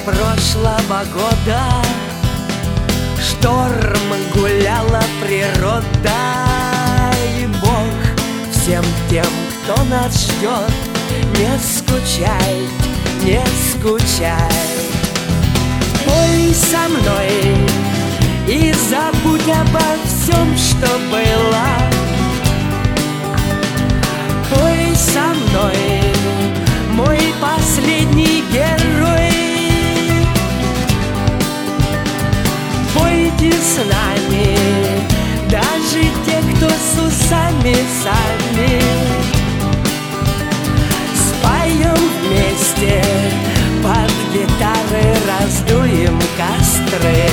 прошлого года шторм гуляла природа, и Бог всем тем, кто нас ждет, не скучай, не скучай. Пой со мной и забудь обо всем, что было. Пой со мной, мой последний герой. Пойте с нами, даже те, кто с усами сами. Споем вместе, под гитары раздуем костры.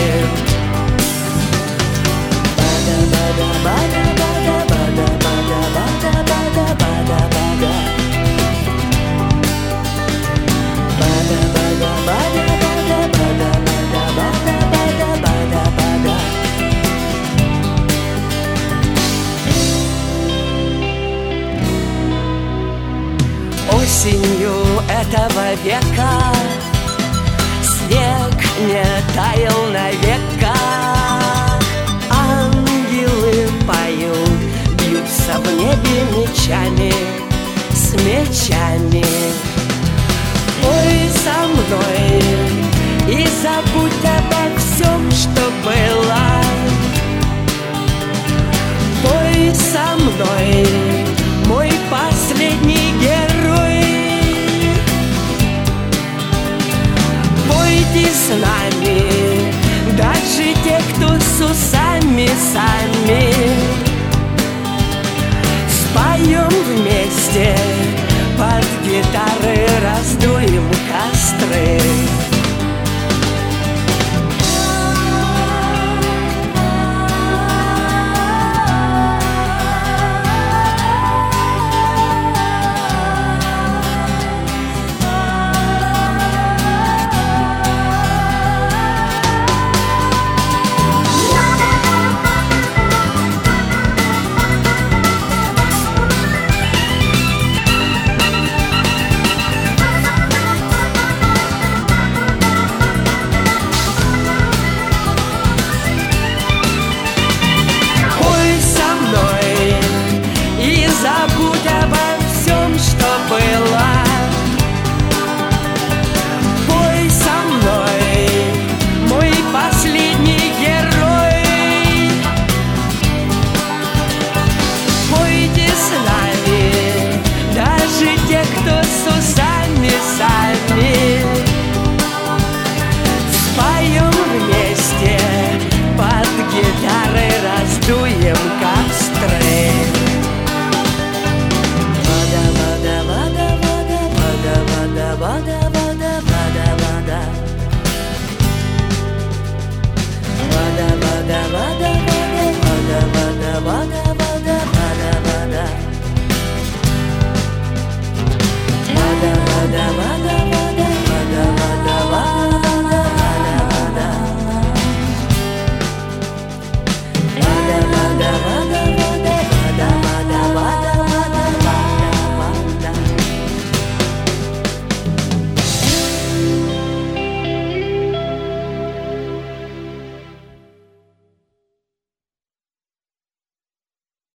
Осенью этого века снег не таял навека. Ангелы поют, бьются в небе мечами, с мечами. Пой со мной и забудь обо всем, что было. Пой со мной, мой последний герой. Пойте с нами, даже те, кто с усами сами. Споем вместе, под гитары раздуем костры.